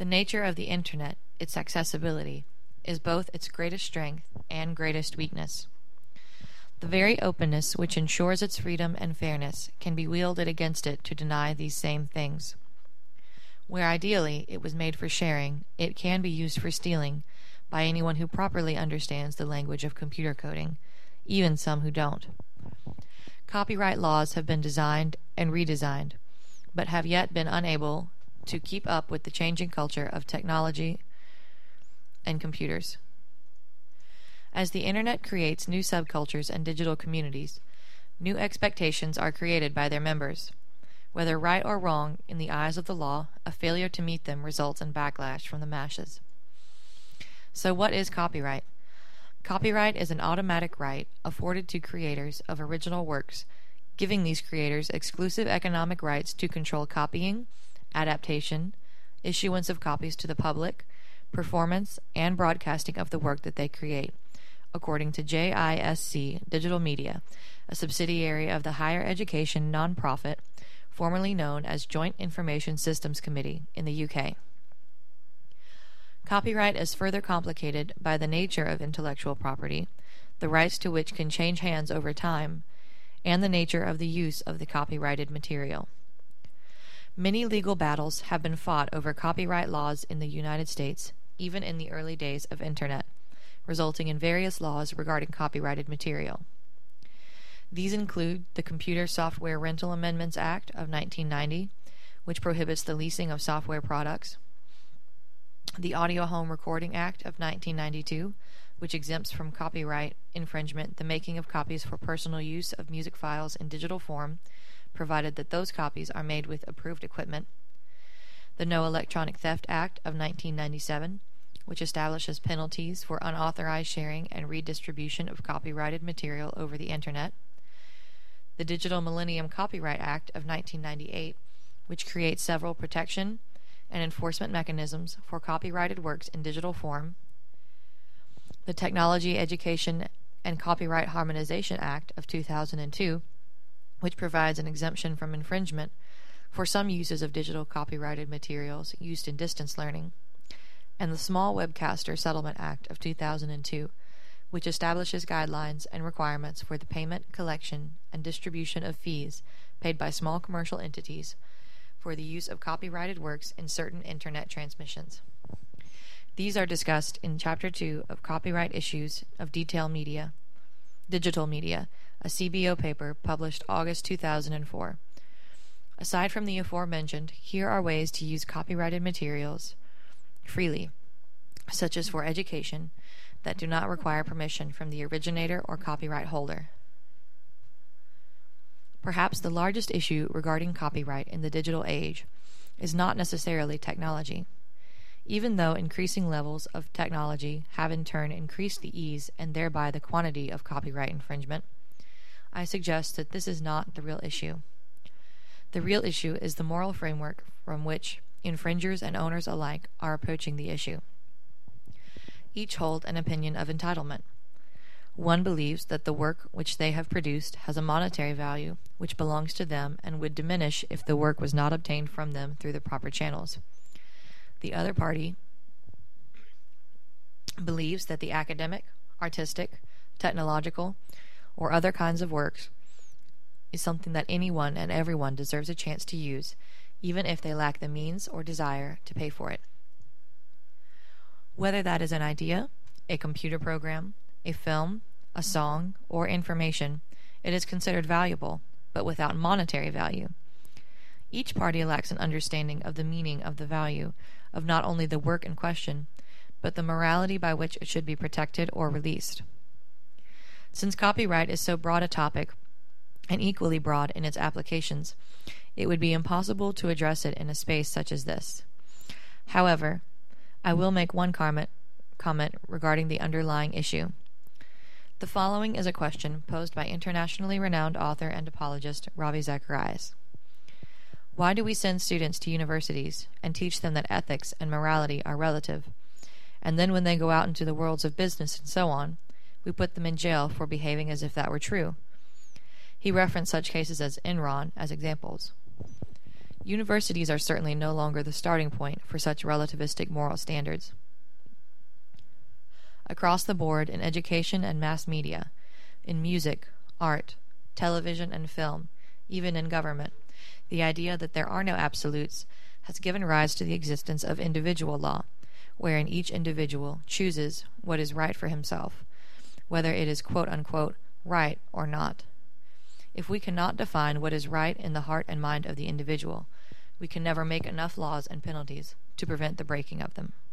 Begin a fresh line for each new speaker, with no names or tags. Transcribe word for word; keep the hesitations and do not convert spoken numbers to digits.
The nature of the Internet, its accessibility, is both its greatest strength and greatest weakness. The very openness which ensures its freedom and fairness can be wielded against it to deny these same things. Where ideally it was made for sharing, it can be used for stealing by anyone who properly understands the language of computer coding, even some who don't. Copyright laws have been designed and redesigned, but have yet been unable to keep up with the changing culture of technology and computers. As the Internet creates new subcultures and digital communities, new expectations are created by their members. Whether right or wrong in the eyes of the law, a failure to meet them results in backlash from the masses. So what is copyright? Copyright is an automatic right afforded to creators of original works, giving these creators exclusive economic rights to control copying, adaptation, issuance of copies to the public, performance, and broadcasting of the work that they create, according to J I S C Digital Media, a subsidiary of the higher education nonprofit formerly known as Joint Information Systems Committee in the U K. Copyright is further complicated by the nature of intellectual property, the rights to which can change hands over time, and the nature of the use of the copyrighted material. Many legal battles have been fought over copyright laws in the United States, even in the early days of Internet, resulting in various laws regarding copyrighted material. These include the Computer Software Rental Amendments Act of nineteen ninety, which prohibits the leasing of software products, the Audio Home Recording Act of nineteen ninety-two, which exempts from copyright infringement the making of copies for personal use of music files in digital form, provided that those copies are made with approved equipment, the No Electronic Theft Act of nineteen ninety-seven, which establishes penalties for unauthorized sharing and redistribution of copyrighted material over the Internet, the Digital Millennium Copyright Act of nineteen ninety-eight, which creates several protection and enforcement mechanisms for copyrighted works in digital form, the Technology, Education, and Copyright Harmonization Act of two thousand two, which provides an exemption from infringement for some uses of digital copyrighted materials used in distance learning, and the Small Webcaster Settlement Act of two thousand two, which establishes guidelines and requirements for the payment, collection, and distribution of fees paid by small commercial entities for the use of copyrighted works in certain Internet transmissions. These are discussed in Chapter two of Copyright Issues of Detail Media, Digital Media, a C B O paper published August two thousand four. Aside from the aforementioned, here are ways to use copyrighted materials freely, such as for education, that do not require permission from the originator or copyright holder. Perhaps the largest issue regarding copyright in the digital age is not necessarily technology. Even though increasing levels of technology have in turn increased the ease and thereby the quantity of copyright infringement, I suggest that this is not the real issue. The real issue is the moral framework from which infringers and owners alike are approaching the issue. Each hold an opinion of entitlement. One believes that the work which they have produced has a monetary value which belongs to them and would diminish if the work was not obtained from them through the proper channels. The other party believes that the academic, artistic, technological, or other kinds of works is something that anyone and everyone deserves a chance to use, even if they lack the means or desire to pay for it. Whether that is an idea, a computer program, a film, a song, or information, it is considered valuable, but without monetary value. Each party lacks an understanding of the meaning of the value of not only the work in question, but the morality by which it should be protected or released. Since copyright is so broad a topic, and equally broad in its applications, it would be impossible to address it in a space such as this. However, I will make one comment, comment regarding the underlying issue. The following is a question posed by internationally renowned author and apologist Ravi Zacharias. Why do we send students to universities and teach them that ethics and morality are relative, and then when they go out into the worlds of business and so on, we put them in jail for behaving as if that were true? He referenced such cases as Enron as examples. Universities are certainly no longer the starting point for such relativistic moral standards. Across the board, in education and mass media, in music, art, television, and film, even in government, the idea that there are no absolutes has given rise to the existence of individual law, wherein each individual chooses what is right for himself, whether it is quote-unquote right or not. If we cannot define what is right in the heart and mind of the individual, we can never make enough laws and penalties to prevent the breaking of them.